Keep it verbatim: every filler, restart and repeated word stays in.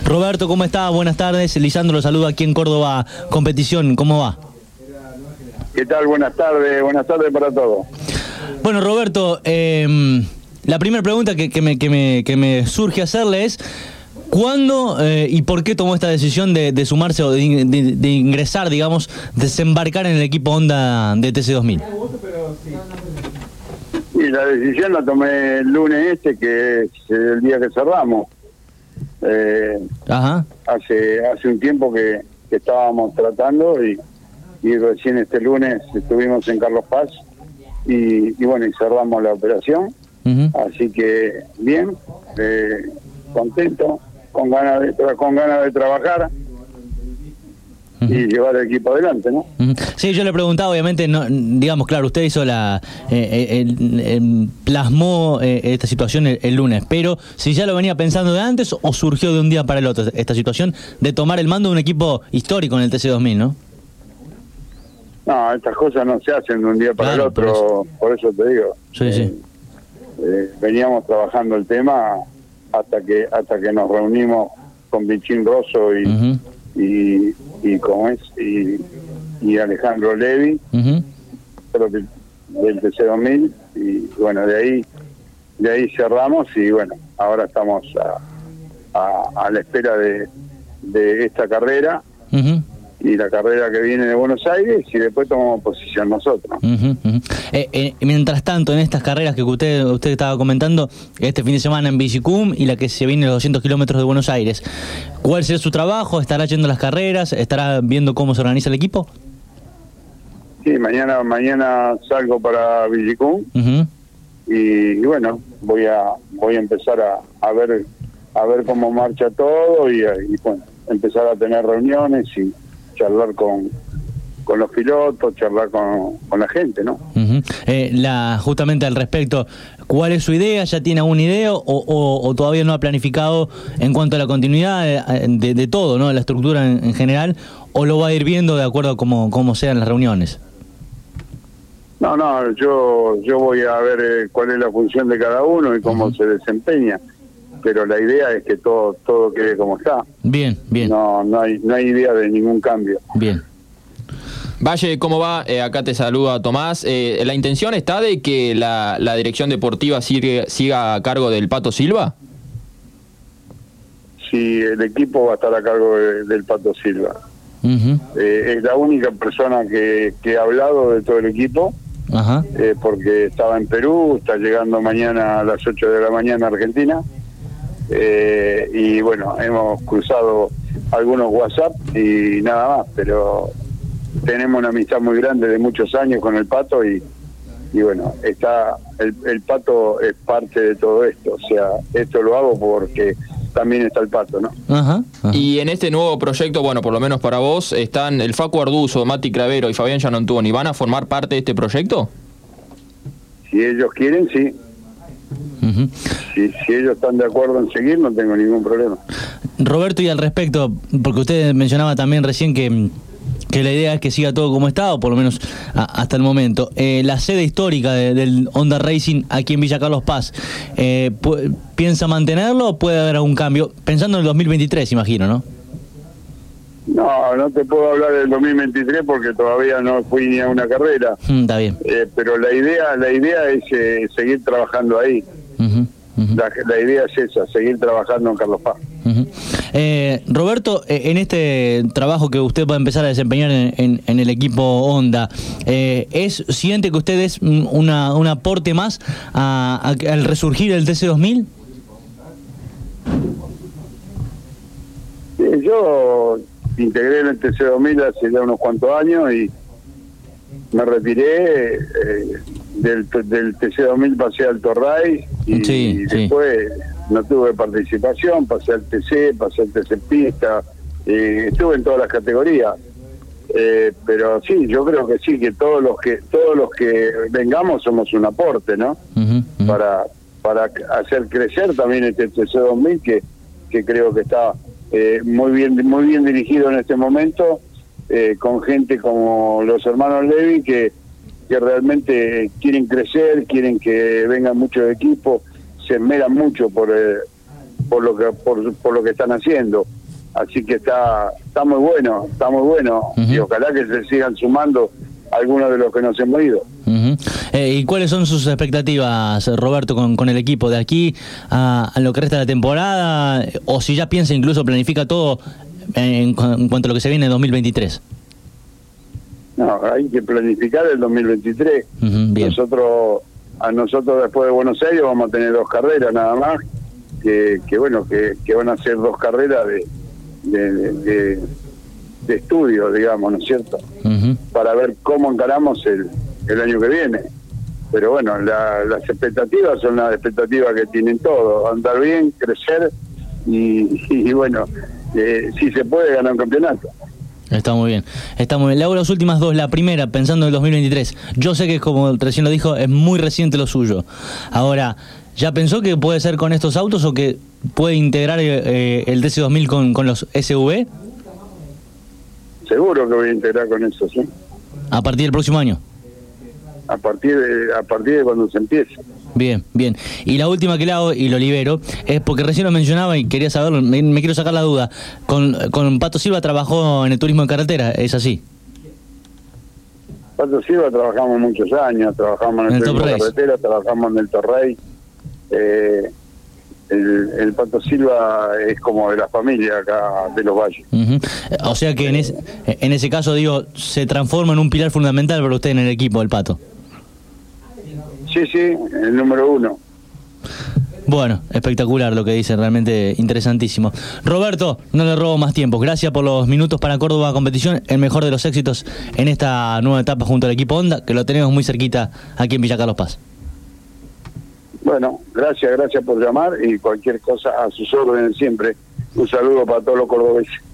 Roberto, ¿cómo está? Buenas tardes. Lisandro lo saluda aquí en Córdoba Competición. ¿Cómo va? ¿Qué tal? Buenas tardes. Buenas tardes para todos. Bueno, Roberto, eh, la primera pregunta que, que, me, que, me, que me surge hacerle es ¿cuándo eh, y por qué tomó esta decisión de, de sumarse o de, de, de ingresar, digamos, desembarcar en el equipo Honda de T C dos mil? Y la decisión la tomé el lunes este, que es el día que cerramos. Eh, Ajá. Hace hace un tiempo que, que estábamos tratando y, y recién este lunes estuvimos en Carlos Paz y, y bueno, y cerramos la operación. Uh-huh. Así que bien, eh, contento, con ganas de tra- con ganas de trabajar. Uh-huh. Y llevar el equipo adelante, ¿no? Uh-huh. Sí, yo le preguntaba, obviamente, no, digamos, claro, usted hizo la, eh, el, el, plasmó eh, esta situación el, el lunes, pero si ya lo venía pensando de antes o surgió de un día para el otro esta situación de tomar el mando de un equipo histórico en el T C dos mil, ¿no? No, estas cosas no se hacen de un día para claro, el otro, por eso. por eso te digo. Sí, eh, sí. Eh, veníamos trabajando el tema hasta que hasta que nos reunimos con Bichín Rosso y uh-huh. y y como es y, y Alejandro Levi, uh-huh. creo que del T C dos mil, y bueno, de ahí de ahí cerramos y bueno, ahora estamos a, a, a la espera de, de esta carrera uh-huh. y la carrera que viene de Buenos Aires y después tomamos posición nosotros. Uh-huh, uh-huh. Eh, eh, mientras tanto, en estas carreras que usted usted estaba comentando, este fin de semana en Bicicum y la que se viene los doscientos kilómetros de Buenos Aires, ¿cuál será su trabajo? ¿Estará yendo a las carreras? ¿Estará viendo cómo se organiza el equipo? Sí, mañana mañana salgo para Bicicum uh-huh. y, y bueno, voy a voy a empezar a, a ver a ver cómo marcha todo y, y bueno, empezar a tener reuniones y charlar con, con los pilotos, charlar con, con la gente, ¿no? Uh-huh. Eh, la, justamente al respecto, ¿cuál es su idea? ¿Ya tiene alguna idea o, o, o todavía no ha planificado en cuanto a la continuidad de, de, de todo, ¿no? De la estructura en, en general, o lo va a ir viendo de acuerdo a cómo, cómo sean las reuniones? No, no, yo yo voy a ver eh, cuál es la función de cada uno y cómo uh-huh. se desempeña. Pero la idea es que todo todo quede como está. Bien, bien. No no hay no hay idea de ningún cambio. Bien. Valle, ¿cómo va? Eh, acá te saluda Tomás. Eh, ¿La intención está de que la, la dirección deportiva sigue, siga a cargo del Pato Silva? Sí, el equipo va a estar a cargo de, del Pato Silva. Uh-huh. Eh, es la única persona que, que ha hablado de todo el equipo. Ajá. Eh, porque estaba en Perú, está llegando mañana a las ocho de la mañana a Argentina. Eh, y bueno, hemos cruzado algunos WhatsApp y nada más, pero tenemos una amistad muy grande de muchos años con el Pato y, y bueno, está el, el Pato es parte de todo esto, o sea, esto lo hago porque también está el Pato, ¿no? Ajá, ajá. Y en este nuevo proyecto, bueno, por lo menos para vos, están el Facu Arduzo, Mati Cravero y Fabián Gianantuoni, ¿van a formar parte de este proyecto? Si ellos quieren, sí. Uh-huh. Si, si ellos están de acuerdo en seguir, no tengo ningún problema. Roberto, y al respecto, porque usted mencionaba también recién que, que la idea es que siga todo como está, o por lo menos a, hasta el momento. Eh, la sede histórica de, del Honda Racing aquí en Villa Carlos Paz, eh, ¿piensa mantenerlo o puede haber algún cambio? Pensando en el dos mil veintitrés, imagino, ¿no? No, no te puedo hablar del dos mil veintitrés porque todavía no fui ni a una carrera. Mm, está bien. Eh, pero la idea la idea es eh, seguir trabajando ahí. Uh-huh, uh-huh. La, la idea es esa, seguir trabajando en Carlos Paz. Uh-huh. eh, Roberto, eh, en este trabajo que usted va a empezar a desempeñar en, en, en el equipo Honda, eh, ¿es siente que usted es una, un aporte más a, a, al resurgir del T C dos mil? Sí, yo integré en el T C dos mil hace ya unos cuantos años y me retiré eh, del, del T C dos mil, pasé al Torray y, sí, y después sí. no tuve participación, pasé al T C, pasé al T C Pista, eh, estuve en todas las categorías, eh, pero sí, yo creo que sí, que todos los que todos los que vengamos somos un aporte, ¿no? Uh-huh, uh-huh. para para hacer crecer también este T C dos mil que que creo que está Eh, muy bien muy bien dirigido en este momento, eh, con gente como los hermanos Levi que, que realmente quieren crecer, quieren que vengan muchos equipos, se esmeran mucho por eh, por lo que por, por lo que están haciendo. así que está está muy bueno, está muy bueno, uh-huh. y ojalá que se sigan sumando algunos de los que nos hemos ido. Uh-huh. eh, ¿Y cuáles son sus expectativas, Roberto, con, con el equipo de aquí a, a lo que resta de la temporada? O si ya piensa, incluso planifica todo en, en cuanto a lo que se viene en dos mil veintitrés. No, hay que planificar el dos mil veintitrés. Uh-huh, bien. Nosotros, a nosotros después de Buenos Aires vamos a tener dos carreras nada más, que, que bueno, que, que van a ser dos carreras de, de, de, de, de estudio, digamos, ¿no es cierto? Uh-huh. Para ver cómo encaramos el, el año que viene. Pero bueno, la, las expectativas son las expectativas que tienen todos, andar bien, crecer y, y bueno, eh, si se puede ganar un campeonato. Está muy bien, está muy bien. Le hago las últimas dos. La primera, pensando en el dos mil veintitrés. Yo sé que, como recién lo dijo, es muy reciente lo suyo. Ahora, ¿ya pensó que puede ser con estos autos o que puede integrar eh, el D C dos mil con, con los S V? Seguro que voy a integrar con eso, sí. ¿A partir del próximo año? A partir de, a partir de cuando se empiece. Bien, bien. Y la última que le hago, y lo libero, es porque recién lo mencionaba y quería saberlo, me, me quiero sacar la duda. Con, con Pato Silva trabajó en el turismo de carretera, ¿es así? Pato Silva trabajamos muchos años, trabajamos en el, en el turismo de carretera, trabajamos en el Torrey. Eh, el, el Pato Silva es como de la familia acá de los Valles. Uh-huh. O sea que en, es, en ese caso, digo, se transforma en un pilar fundamental para usted en el equipo, el Pato. Sí, sí, el número uno. Bueno, espectacular lo que dice, realmente interesantísimo. Roberto, no le robo más tiempo. Gracias por los minutos para Córdoba Competición. El mejor de los éxitos en esta nueva etapa junto al equipo Honda, que lo tenemos muy cerquita aquí en Villa Carlos Paz. Bueno, gracias, gracias por llamar y cualquier cosa a sus órdenes siempre. Un saludo para todos los cordobeses.